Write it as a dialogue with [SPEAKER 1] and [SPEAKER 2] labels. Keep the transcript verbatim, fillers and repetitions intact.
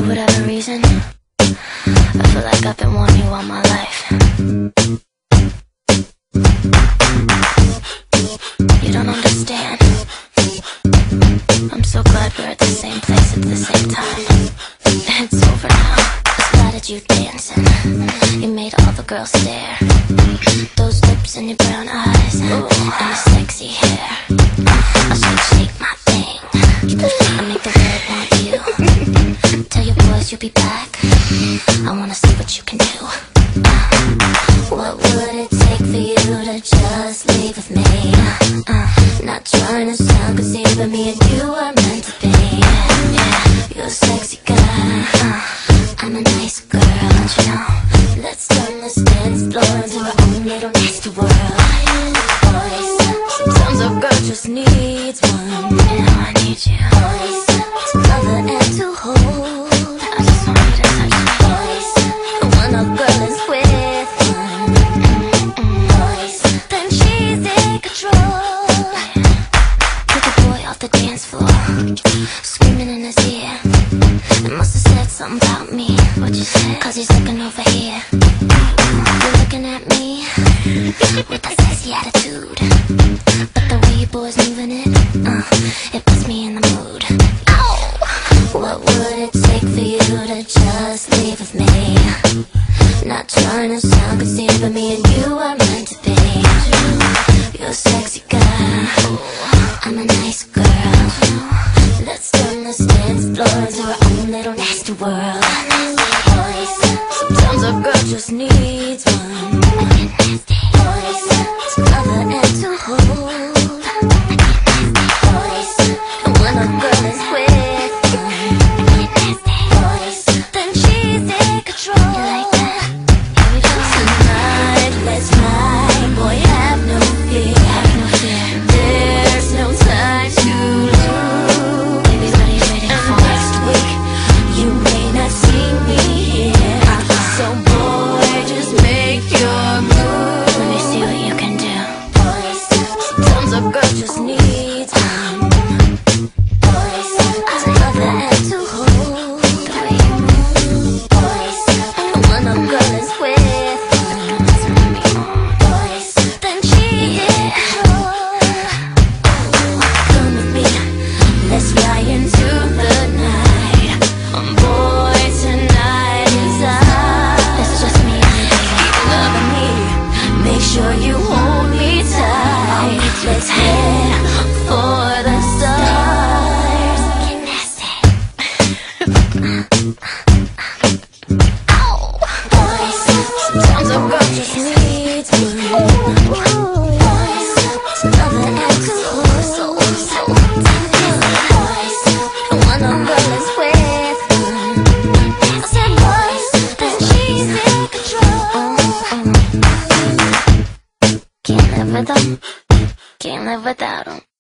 [SPEAKER 1] For whatever reason, I feel like I've been wanting you all my life. You don't understand. I'm so glad we're at the same place at the same time. It's over now. I spotted you dancing. You made all the girls stare. Those lips and your brown eyes and your sexy hair. I shake, shake my thing. I make the world want you. Tell your boys you'll be back. I wanna see what you can do. What would it take for you to just leave with me? Uh, not trying to sound conceited, but me and you are meant to be. Yeah, you're a sexy guy. Uh, I'm a nice girl, don't you know? Let's turn this dance floor into our own little nasty world. Sometimes a girl just needs one. You know I need you. To cover and to hold. I just want you to touch me. And when a girl is with one, then she's in control. Took a boy off the dance floor, screaming in his ear. It must have said something about me. What you say? Cause he's looking over here. You're looking at me with a sexy attitude, but the way you boys moving it, uh, it puts me in the mood. Ow! What would it take for you to just leave with me? Not trying to sound conceited, but me and you are meant to be. You're a sexy guy, I'm a nice girl. Let's turn this dance floor into our own little nasty world. Sometimes a girl just needs one. To cover and to hold. And when a girl is with one, then she's in control. Tonight, let's ride. Boy, have no fear. There's no time to lose. Baby, what are you waiting for? Next week, you may not see me here. So boy, just make your move. Let me see what you can do. Sometimes a girl just needs one. To cover and to hold. The way you move. And when a girl is with one, then she is control. Come with me, let's fly into the night. Um, boy, tonight is ours. It's just me and you, baby. Keep loving me, make sure you hold me tight. Let's head for the stars. Get nasty. Ow! Sometimes a girl just needs one. To love her and to hold. So, so and when a girl is with one, I said boys, then she's in control. Can't live with them, can't live without them.